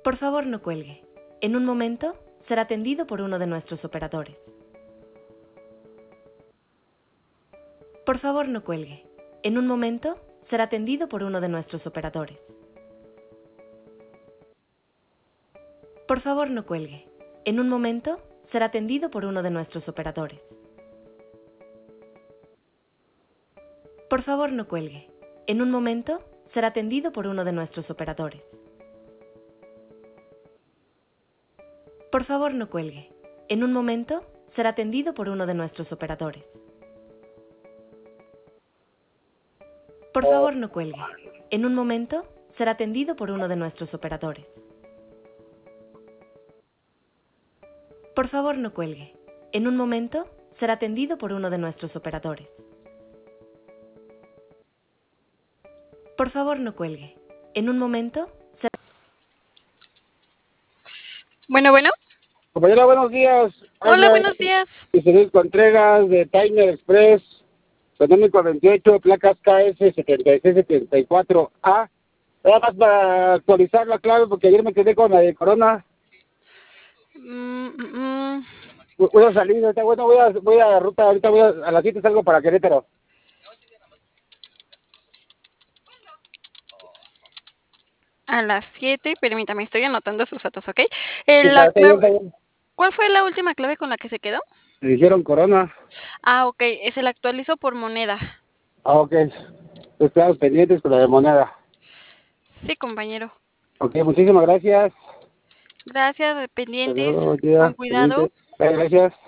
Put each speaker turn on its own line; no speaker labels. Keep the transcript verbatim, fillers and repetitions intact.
Por favor, no cuelgue. En un momento, será atendido por uno de nuestros operadores. Por favor, no cuelgue. En un momento, será atendido por uno de nuestros operadores. Por favor, no cuelgue. En un momento, será atendido por uno de nuestros operadores. Por favor, no cuelgue. En un momento, será atendido por uno de nuestros operadores. Por favor, no cuelgue. En un momento, será atendido por uno de nuestros operadores. Por favor, no cuelgue. En un momento, será atendido por uno de nuestros operadores. Por favor, no cuelgue. En un momento, será atendido por uno de nuestros operadores. Por favor, no cuelgue. En un momento, será...
Bueno, bueno.
Compañera, buenos días.
Hola,
Habla
buenos días.
Luis Contreras de Timer Express, Sonómico veintiocho, placas K S setenta y seis setenta y cuatro A. Nada más para actualizar la clave porque ayer me quedé con la de Corona.
Mm, mm, mm.
Voy a salir, ahorita, bueno, voy a, voy a ruta, ahorita voy a, a las siete salgo para Querétaro.
A las siete, permítame, estoy anotando sus datos, ¿ok?
Sí,
Eh, la
está bien, está
clave,
bien.
¿cuál fue la última clave con la que se quedó?
Me dijeron Corona.
Ah, ok, eh, se la actualizó por moneda.
Ah, ok. Estamos pendientes con la de moneda.
Sí, compañero.
Ok, muchísimas gracias.
Gracias,
Hasta luego,
pendientes,
buen día,
con cuidado.
pendientes. Gracias.